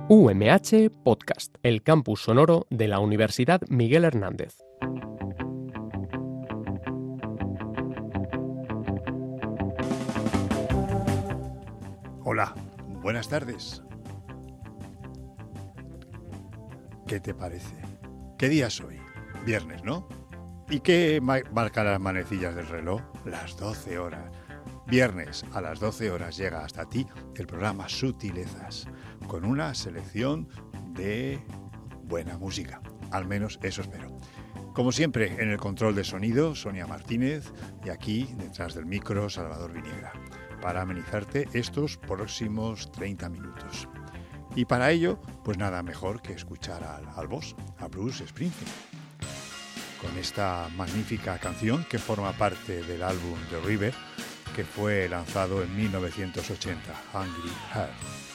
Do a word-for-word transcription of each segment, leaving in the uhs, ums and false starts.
U M H Podcast, el campus sonoro de la Universidad Miguel Hernández. Hola, buenas tardes. ¿Qué te parece? ¿Qué día es hoy? Viernes, ¿no? ¿Y qué marca las manecillas del reloj? Las doce horas. Viernes a las doce horas llega hasta ti el programa Sutilezas, con una selección de buena música. Al menos eso espero. Como siempre, en el control de sonido, Sonia Martínez, y aquí, detrás del micro, Salvador Viniegra, para amenizarte estos próximos treinta minutos. Y para ello, pues nada mejor que escuchar al, al boss, a Bruce Springsteen, con esta magnífica canción que forma parte del álbum The River, que fue lanzado en mil novecientos ochenta, Hungry Heart.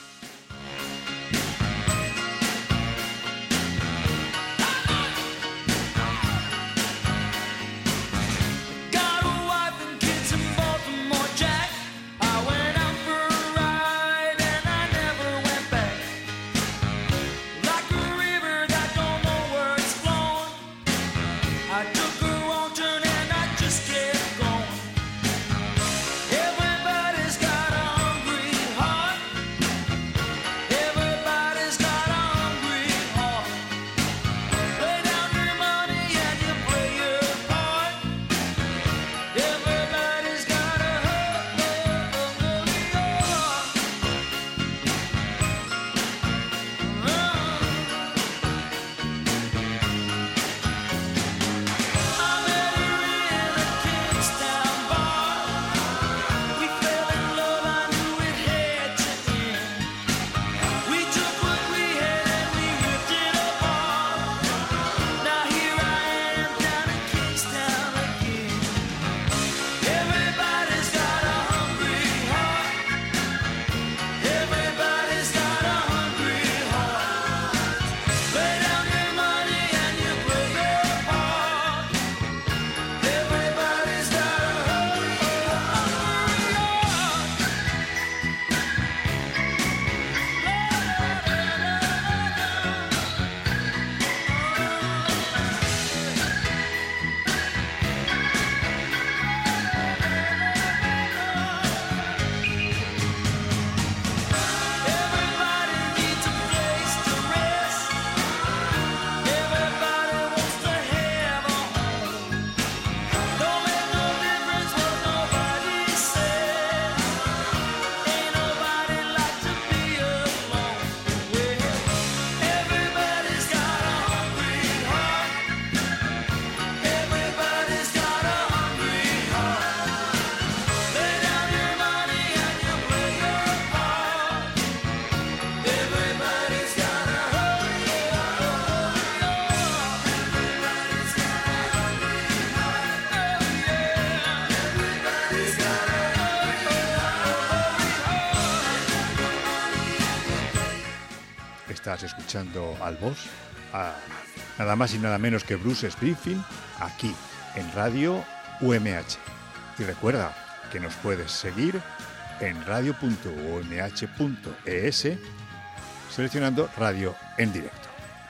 Estás escuchando al boss, a nada más y nada menos que Bruce Springsteen, aquí en Radio U M H. Y recuerda que nos puedes seguir en radio punto u m h punto e s seleccionando Radio en directo.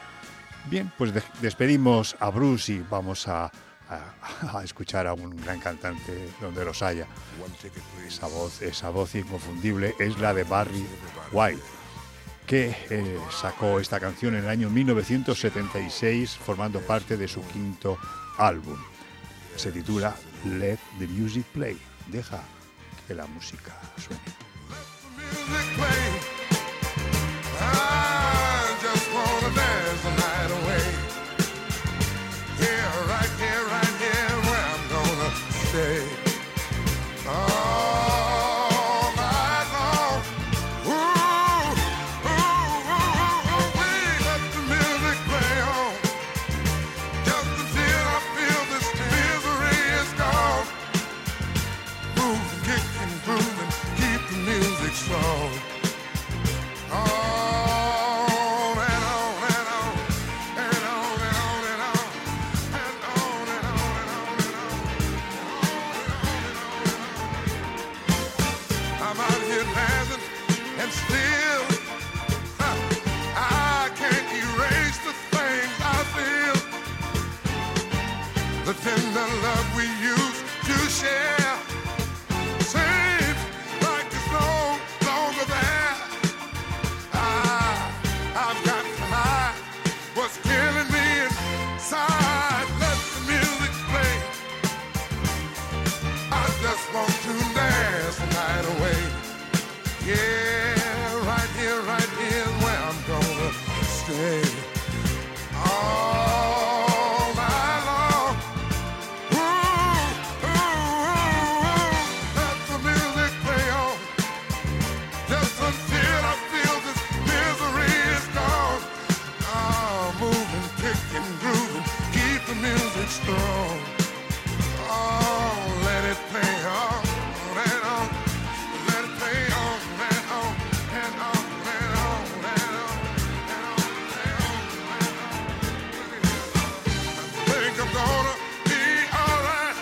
Bien, pues de- despedimos a Bruce y vamos a, a, a escuchar a un gran cantante donde los haya. Esa voz, esa voz inconfundible es la de Barry White, que eh, sacó esta canción en el año mil novecientos setenta y seis formando parte de su quinto álbum. Se titula Let the Music Play. Deja que la música suene. tender love we used to share seems like it's no longer there. I, I've got to hide what's killing me inside. Let the music play. I just want to dance the night away. Yeah, right here, right here is where I'm gonna stay. All night long. Ooh, ooh, ooh, let the music play on. Just until I feel this misery is gone. Oh, moving, kicking, grooving, keep the music strong. Oh, let it play on, and on, let it play on, and on, and on, and on, and on, and on, and on, and on. I think I'm gonna be alright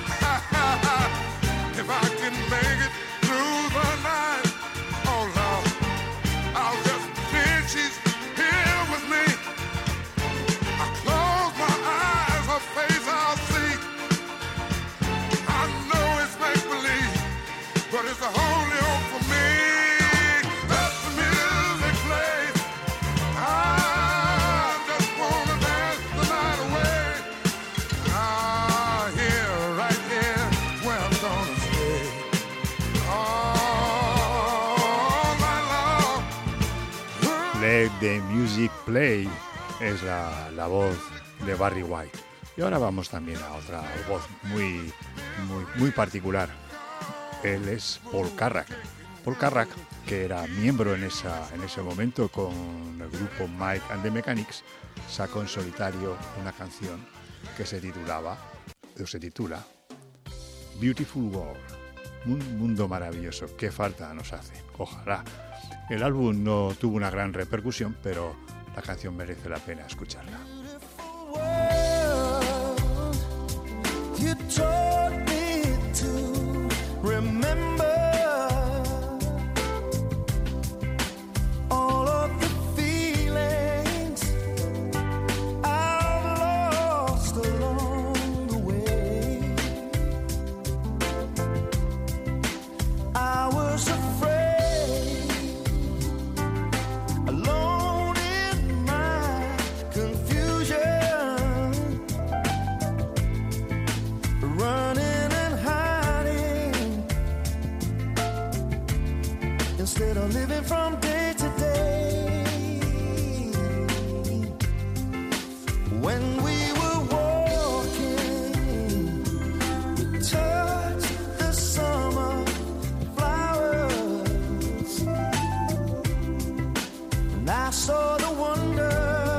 if I can make it through the night. Oh Lord, I'll just pretend she's here with me. I close my eyes, her face I'll see. I know it's make-believe, but it's the only hope for me. Let the music play. I just wanna dance the night away. Ah, here, right here, is where I'm gonna stay. All night long. Let the Music Play es la, la voz de Barry White. Y ahora vamos también a otra voz muy, muy, muy particular. Él es Paul Carrack. Paul Carrack, que era miembro en, esa, en ese momento con el grupo Mike and the Mechanics, sacó en solitario una canción que se titulaba, o se titula Beautiful World, un mundo maravilloso. ¿Qué falta nos hace? Ojalá. El álbum no tuvo una gran repercusión, pero la canción merece la pena escucharla. You taught me to remember all of the feelings I've lost along the way. I was afraid, alone in my confusion, running and hiding instead of living from day to day. When we were walking, we touched the summer flowers, and I saw the wonder.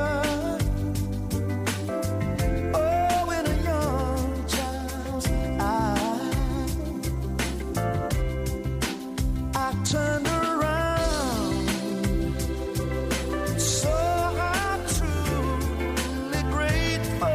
Turned around, saw how truly grateful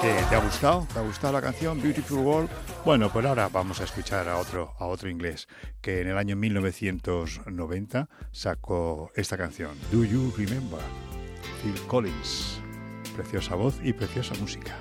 ¿Te, ¿Te ha gustado? ¿Te ha gustado la canción Beautiful World? Bueno, pues ahora vamos a escuchar a otro, a otro inglés que en el año mil novecientos noventa sacó esta canción, Do You Remember? Phil Collins. Preciosa voz y preciosa música.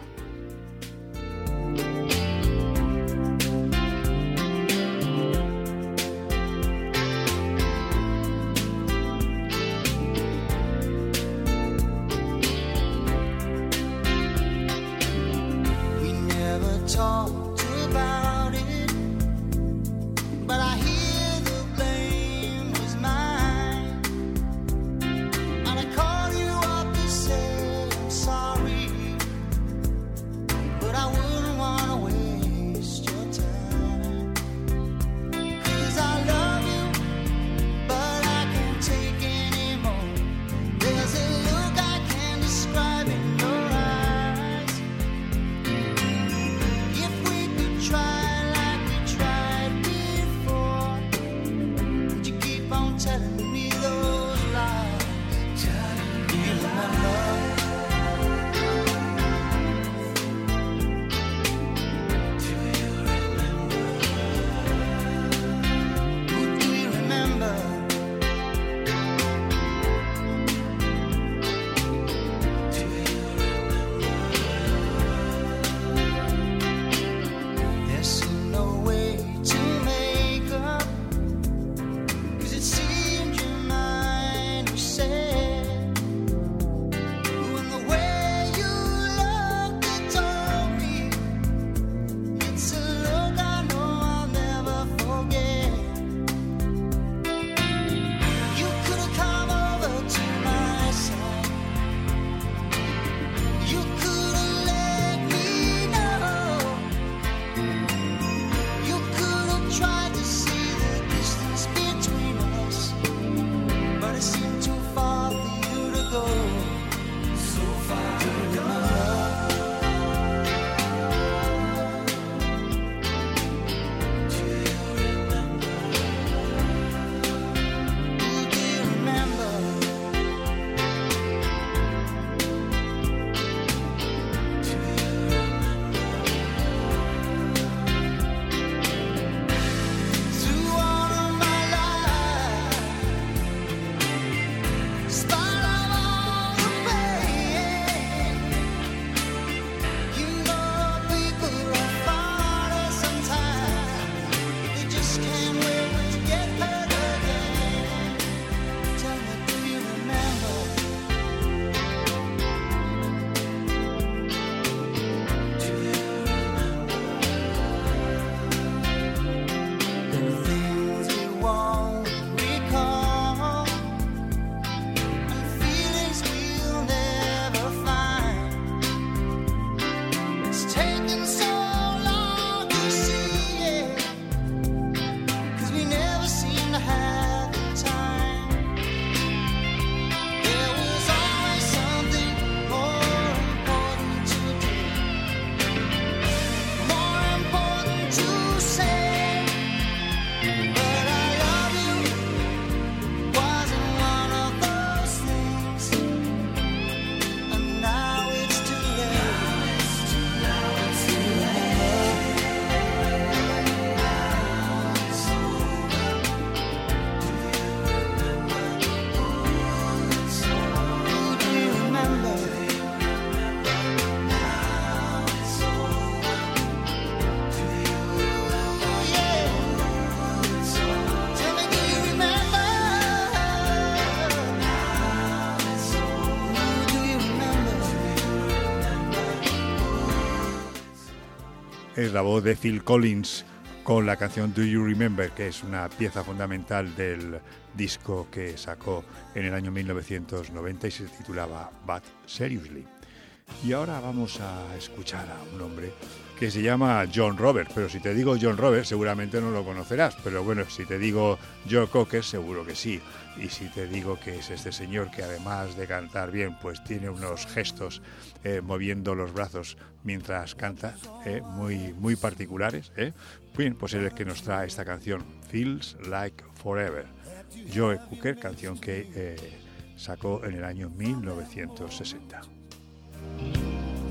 Es la voz de Phil Collins con la canción Do You Remember, que es una pieza fundamental del disco que sacó en el año mil novecientos noventa y se titulaba But Seriously. Y ahora vamos a escuchar a un hombre que se llama John Roberts, pero si te digo John Roberts seguramente no lo conocerás, pero bueno, si te digo Joe Cocker seguro que sí, y si te digo que es este señor que además de cantar bien, pues tiene unos gestos eh, moviendo los brazos mientras canta, eh, muy, muy particulares, eh. Bien, pues él es el que nos trae esta canción, Feels Like Forever, Joe Cocker, canción que eh, sacó en el año mil novecientos sesenta. I knew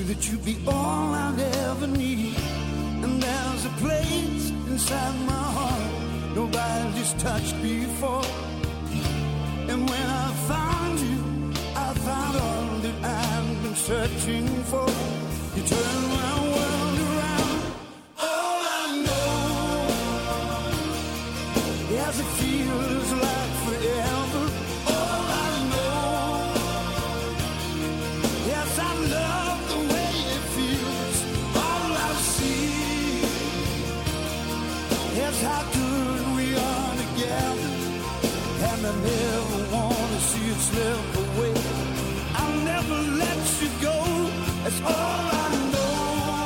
that you'd be all I'd ever need. And there's a place inside my heart nobody's touched before. And when I found you, I found all that I've been searching for. You turned my world around. All I know, yes, it feels like forever. All I know, yes, I love the way it feels. All I see, yes, how good we are together. And I never want to see it slip away. I'll never let you go. That's all I know.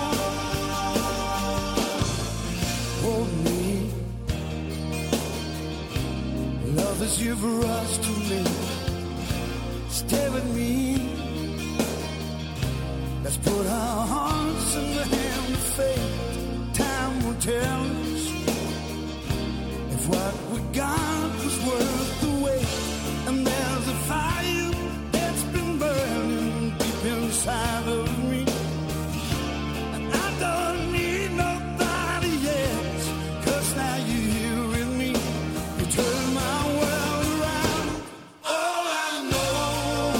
Hold me. Love as you've rushed to me. Stay with me. Let's put our hearts in the hand of fate. Time will tell us if what we got was worth the wait. And there's a fire that's been burning deep inside of me. And I don't need nobody else, 'cause now you're here with me. You turn my world around. All I know,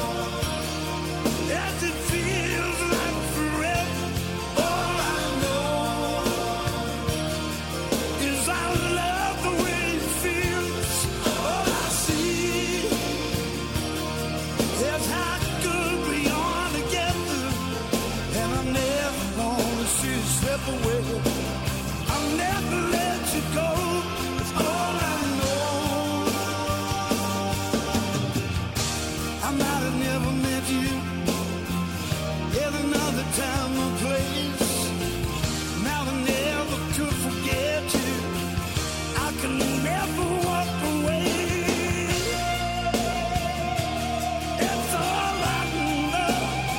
yes, it feels like forever. All I know is I love the way it feels. All I see is how good we are together. And I never want to see you slip away. I'll never let you go. That's all I know. I might have never met you in another time or place. Now I never could forget you. I can never walk away. That's all I know.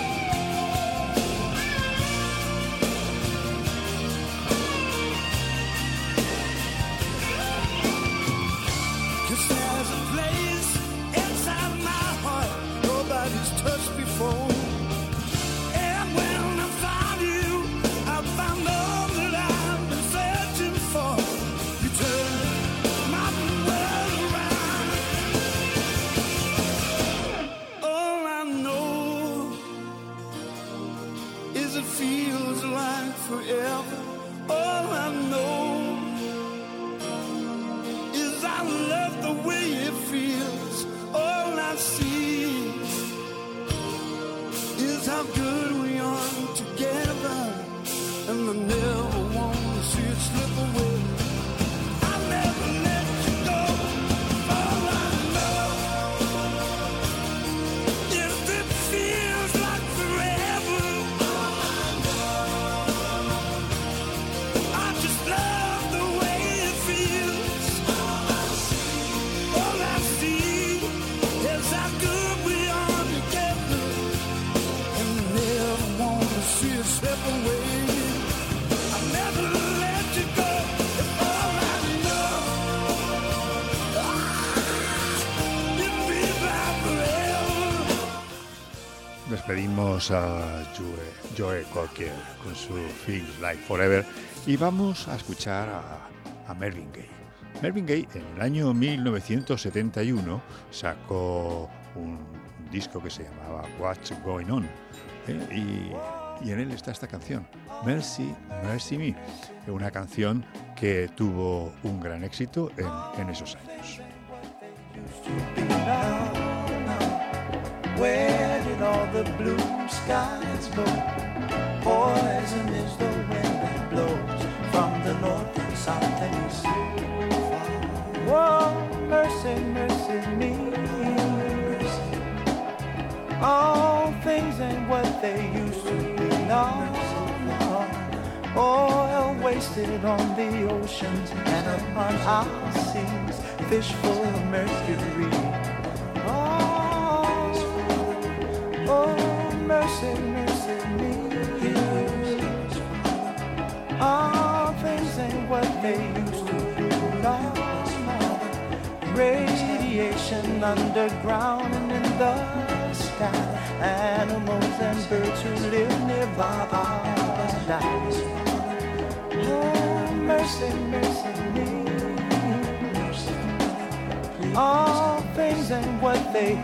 'Cause there's a place inside my heart nobody's touched before. And when I found you, I found all that I've been searching for. You turned my world around. All I know is it feels like forever. All I know is I love the way it feels. All I see is how good we are together. And I never want to see it slip away. I'll never let you go. All I know is it feels like forever. All I know, I just love the way it feels. All I see, all I see is how good we are together. And I never want to see it slip away. I'll never let you go. It's all I know. Ah, it feels like forever. Despedimos a Joe, Joe Cocker con su Feels Like Forever y vamos a escuchar a, a Marvin Gaye. Marvin Gaye en el año mil novecientos setenta y uno sacó un disco que se llamaba What's Going On, ¿eh? y, y en él está esta canción, Mercy, Mercy Me, una canción que tuvo un gran éxito en, en esos años. Where did all the blue skies go? Poison is the wind that blows from the north and south and east. Whoa, mercy, mercy me. All things ain't what they used to be. No, no. Oil wasted on the oceans and upon our seas, fish full of mercury. Oh, oh, mercy, mercy me. All things ain't what they used to be. No, no. Radiation underground and in the the sky. Animals and birds who live nearby are dying. Oh, mercy, mercy me. All things ain't what they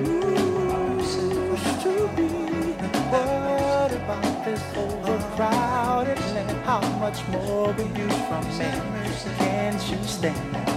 used to be. What about this overcrowded land? How much more will you from me? Can't you stand?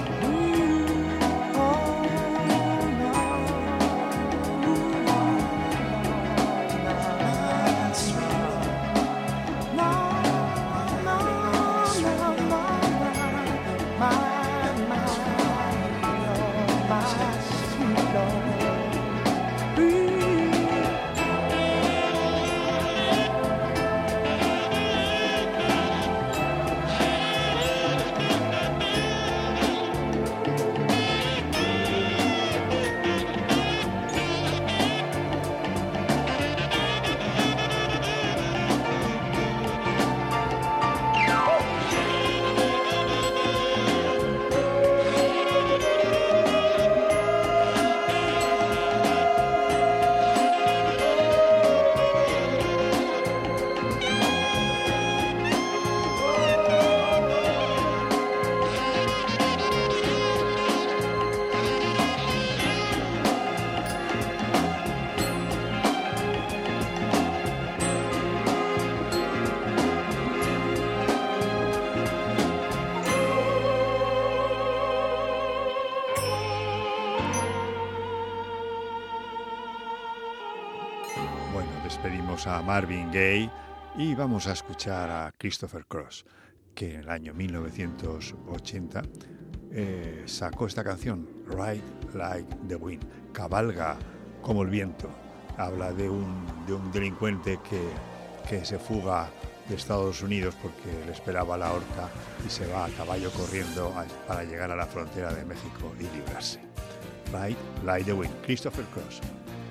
Despedimos a Marvin Gaye y vamos a escuchar a Christopher Cross, que en el año mil novecientos ochenta eh, sacó esta canción, Ride Like the Wind, cabalga como el viento. Habla de un, de un delincuente que, que se fuga de Estados Unidos porque le esperaba la horca y se va a caballo corriendo a, para llegar a la frontera de México y librarse. Ride Like the Wind, Christopher Cross.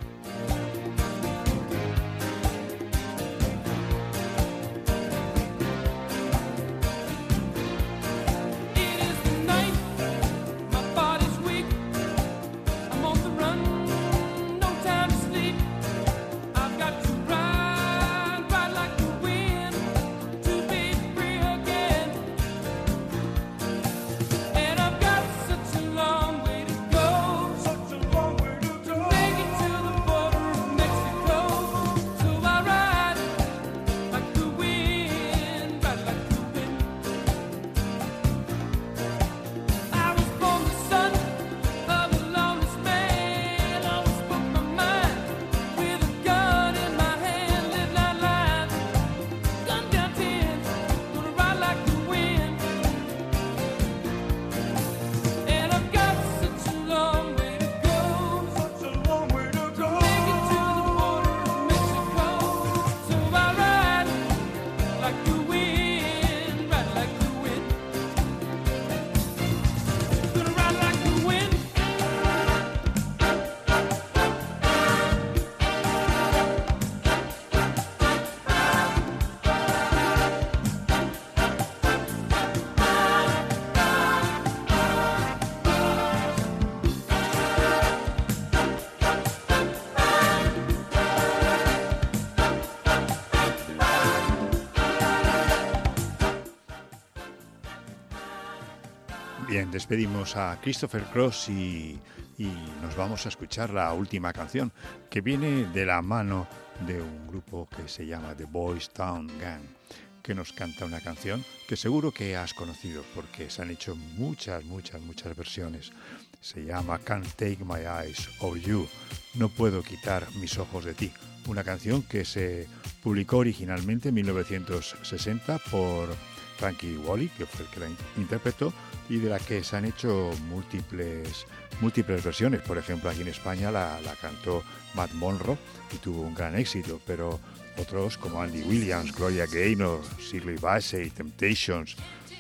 Bien, despedimos a Christopher Cross y, y nos vamos a escuchar la última canción, que viene de la mano de un grupo que se llama The Boys Town Gang, que nos canta una canción que seguro que has conocido porque se han hecho muchas, muchas, muchas versiones. Se llama Can't Take My Eyes Off You, No Puedo Quitar Mis Ojos de Ti. Una canción que se publicó originalmente en mil novecientos sesenta por Frankie Valli, que fue el que la interpretó, y de la que se han hecho múltiples, múltiples versiones. Por ejemplo, aquí en España la, la cantó Matt Monro y tuvo un gran éxito, pero otros como Andy Williams, Gloria Gaynor, Shirley Bassey, Temptations,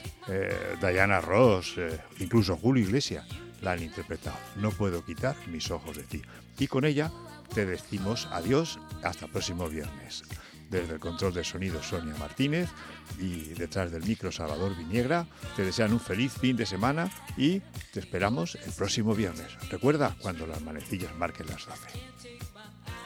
eh, Diana Ross, eh, incluso Julio Iglesias la han interpretado. No puedo quitar mis ojos de ti. Y con ella te decimos adiós hasta el próximo viernes. Desde el control de sonido Sonia Martínez y detrás del micro Salvador Viniegra, te desean un feliz fin de semana y te esperamos el próximo viernes. Recuerda, cuando las manecillas marquen las doce.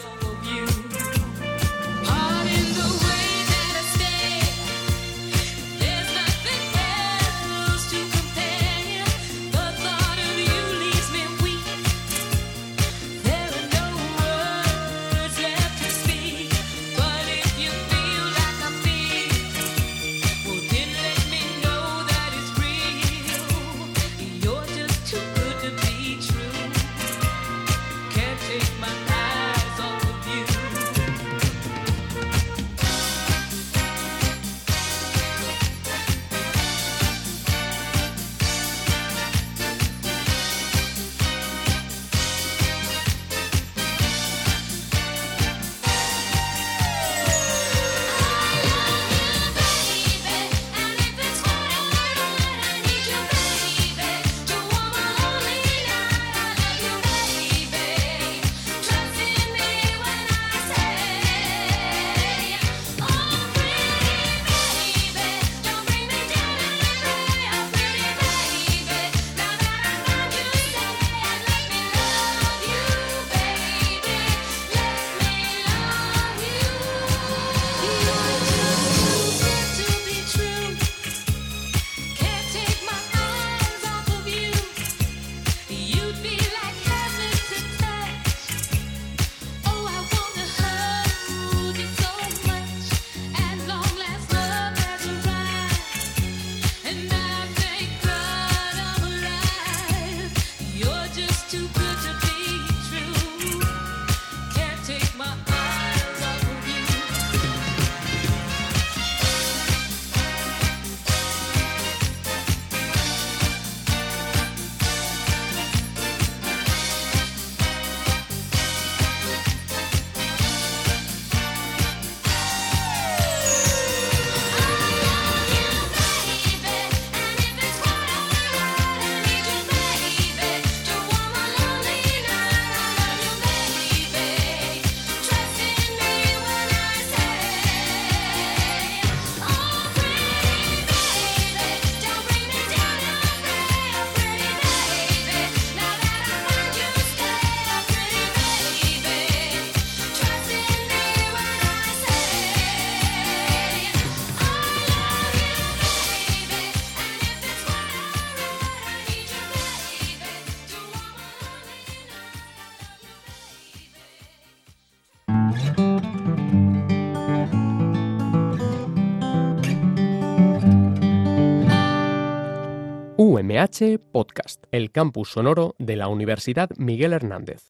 U M H Podcast, el campus sonoro de la Universidad Miguel Hernández.